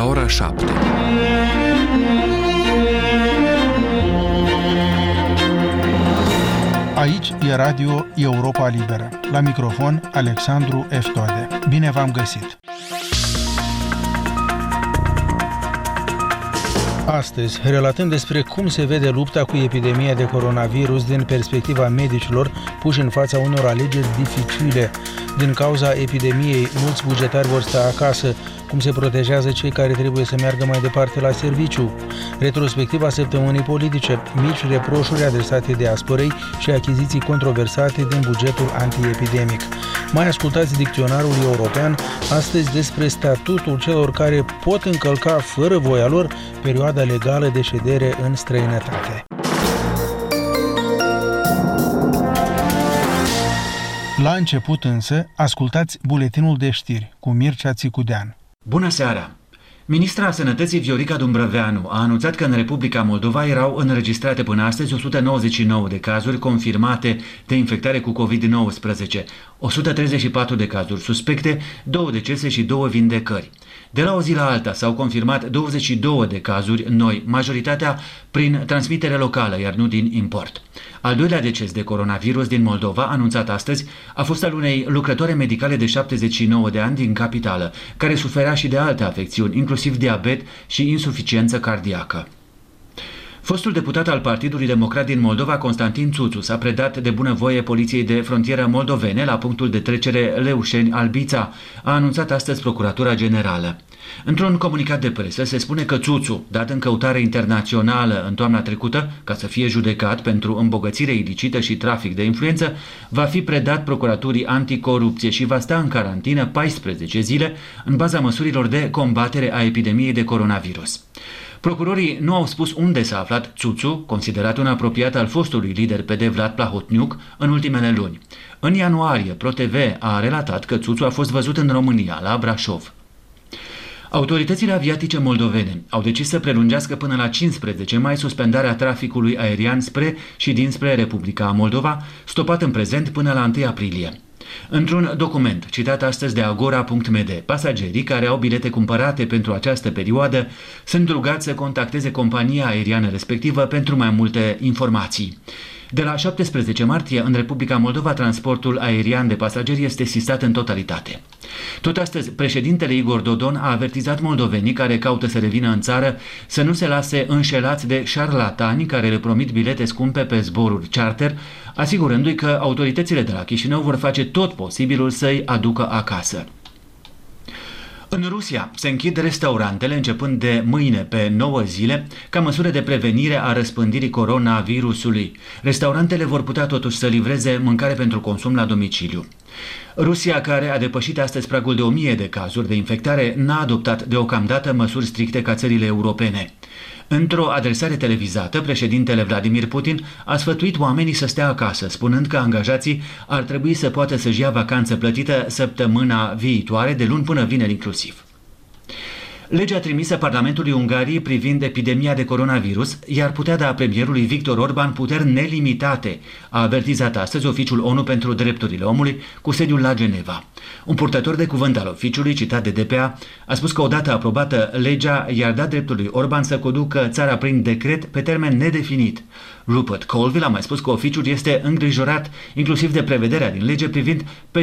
la ora 7. Aici e Radio Europa Liberă. La microfon, Alexandru Eftode. Bine v-am găsit! Astăzi, relatând despre cum se vede lupta cu epidemia de coronavirus din perspectiva medicilor puși în fața unor alegeri dificile. Din cauza epidemiei, mulți bugetari vor sta acasă. Cum se protejează cei care trebuie să meargă mai departe la serviciu? Retrospectiva săptămânii politice, mici reproșuri adresate diasporei și achiziții controversate din bugetul antiepidemic. Mai ascultați dicționarul european astăzi despre statutul celor care pot încălca fără voia lor perioada legală de ședere în străinătate. La început însă, ascultați buletinul de știri cu Mircea Țicudean. Bună seara! Ministra Sănătății Viorica Dumbrăveanu a anunțat că în Republica Moldova erau înregistrate până astăzi 199 de cazuri confirmate de infectare cu COVID-19, 134 de cazuri suspecte, 2 decese și 2 vindecări. De la o zi la alta s-au confirmat 22 de cazuri noi, majoritatea prin transmitere locală, iar nu din import. Al doilea deces de coronavirus din Moldova, anunțat astăzi, a fost al unei lucrătoare medicale de 79 de ani din capitală, care suferea și de alte afecțiuni, inclusiv diabet și insuficiență cardiacă. Fostul deputat al Partidului Democrat din Moldova, Constantin Țuțu, s-a predat de bunăvoie Poliției de Frontieră moldovene la punctul de trecere Leușeni-Albița, a anunțat astăzi Procuratura Generală. Într-un comunicat de presă se spune că Țuțu, dat în căutare internațională în toamna trecută, ca să fie judecat pentru îmbogățire ilicită și trafic de influență, va fi predat Procuraturii Anticorupție și va sta în carantină 14 zile în baza măsurilor de combatere a epidemiei de coronavirus. Procurorii nu au spus unde s-a aflat Țuțu, considerat un apropiat al fostului lider PD Vlad Plahotniuc, în ultimele luni. În ianuarie, ProTV a relatat că Țuțu a fost văzut în România, la Brașov. Autoritățile aviatice moldovene au decis să prelungească până la 15 mai suspendarea traficului aerian spre și dinspre Republica Moldova, stopat în prezent până la 1 aprilie. Într-un document citat astăzi de Agora.md, pasagerii care au bilete cumpărate pentru această perioadă sunt rugați să contacteze compania aeriană respectivă pentru mai multe informații. De la 17 martie, în Republica Moldova, transportul aerian de pasageri este sistat în totalitate. Tot astăzi, președintele Igor Dodon a avertizat moldovenii care caută să revină în țară să nu se lase înșelați de șarlatani care le promit bilete scumpe pe zboruri charter, asigurându-i că autoritățile de la Chișinău vor face tot posibilul să-i aducă acasă. În Rusia se închid restaurantele începând de mâine pe 9 zile ca măsură de prevenire a răspândirii coronavirusului. Restaurantele vor putea totuși să livreze mâncare pentru consum la domiciliu. Rusia, care a depășit astăzi pragul de 1000 de cazuri de infectare, n-a adoptat deocamdată măsuri stricte ca țările europene. Într-o adresare televizată, președintele Vladimir Putin a sfătuit oamenii să stea acasă, spunând că angajații ar trebui să poată să-și ia vacanță plătită săptămâna viitoare, de luni până vineri inclusiv. Legea trimisă Parlamentului Ungariei privind epidemia de coronavirus i-ar putea da premierului Victor Orban puteri nelimitate, a avertizat astăzi Oficiul ONU pentru Drepturile Omului cu sediul la Geneva. Un purtător de cuvânt al oficiului, citat de DPA, a spus că odată aprobată legea i-ar da dreptul lui Orban să conducă țara prin decret pe termen nedefinit. Rupert Colville a mai spus că oficiul este îngrijorat inclusiv de prevederea din lege privind